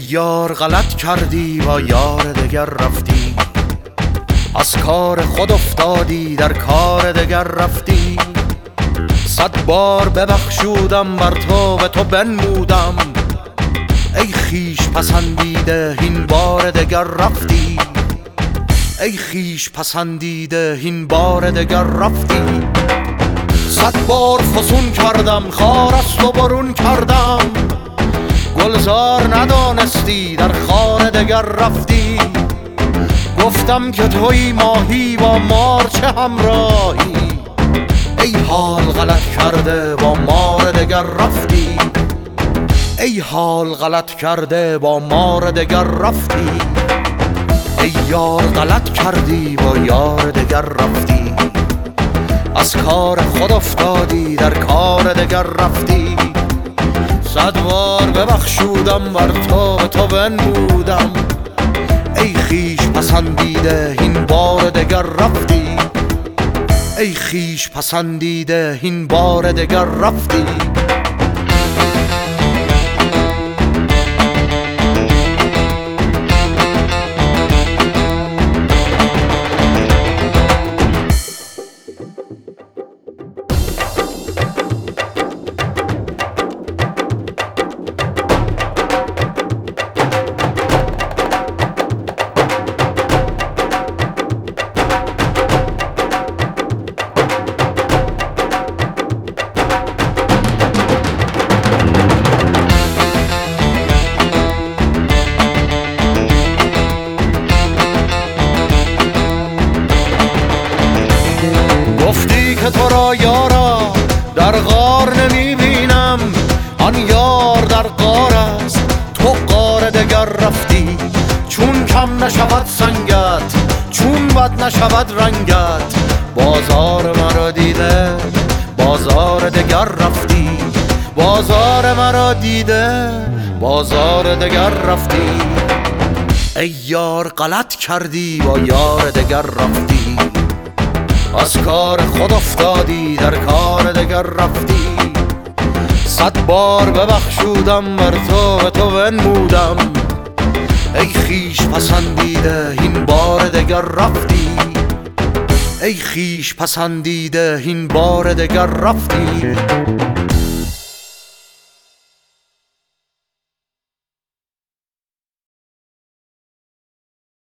یار غلط کردی با یار دگر رفتی، از کار خود افتادی در کار دگر رفتی. 100 بار ببخشودم بر تو به تو بنمودم، ای خویش پسندیده این بار دگر رفتی. ای خویش پسندیده این بار دگر رفتی. 100 بار فسون کردم خار از تو برون کردم، گلزار ندانستی در خار دگر رفتی. گفتم که توی ماهی با مار چه همراهی، ای حال غلط کرده با مار دگر رفتی. ای حال غلط کرده با مار دگر رفتی. ای یار غلط کردی با یار دگر رفتی، از کار خود افتادی در کار دگر رفتی. 100 بار ببخشودم بر تو به تو بنمودم، ای خویش پسندیده این بار دگر رفتی. ای خویش پسندیده این بار دگر رفتی. گفتی که تو را یارا در غار نمیبینم، آن یار در غار است تو غار دگر رفتی. چون کم نشود سنگت، چون بد نشود رنگت، بازار مرا دیده بازار دگر رفتی. بازار مرا دیده بازار دگر رفتی. ای یار غلط کردی با یار دگر رفتی، از کار خود افتادی در کار دگر رفتی. 100 بار ببخشودم بر تو به تو بنمودم، ای خویش پسندیده این بار دگر رفتی. ای خویش پسندیده این بار دگر رفتی.